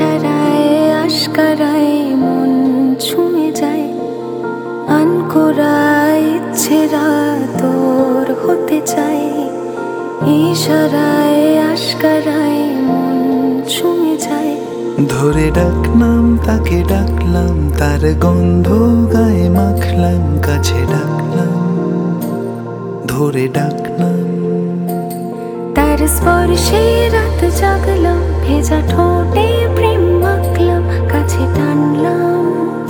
ইশারায় আশকারায় মন ছুঁয়ে যায়, আনকোরা ইচ্ছেরা তোর হতে চাই। ইশারায় আশকারায় মন ছুঁয়ে যায়। ধরে ডাকলাম তাকে, ডাকলাম তার গন্ধ গায়ে মাখলাম, কাছে ডাকলাম ধরে ডাকলাম। তার স্পর্শে রাত জাগলাম, ভেজা ঠোঁটে প্রেম মাখলাম, কাছে টানলাম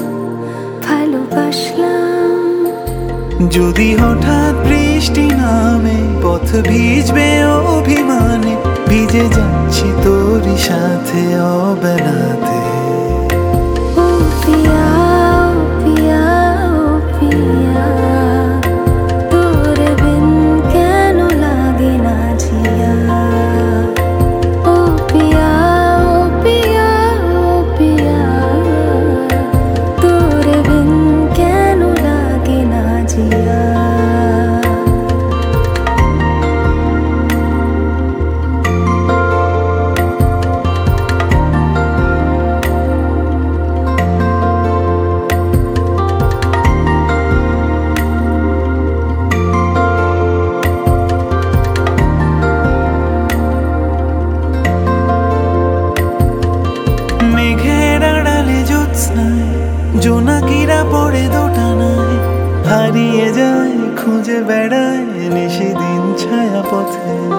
ভালোবাসলাম। যদি হঠাৎ বৃষ্টি নামে পথ ভিজবে অভিমানে, ভিজে যাচ্ছি তোরই সাথে অবেলাতে। ও পিয়া, ও পিয়া, ও পিয়া, তোর বিন কেন লাগে না জিয়া। ও পিয়া, ও পিয়া, ও পিয়া, তোর বিন কেন লাগে না জিয়া। মেঘের আড়ালে জ্যোৎস্নায় জোনাকিরা পড়ে দোটানায়, হারিয়ে যায় খুঁজে বেড়ায় নিশিদিন ছায়া পথে।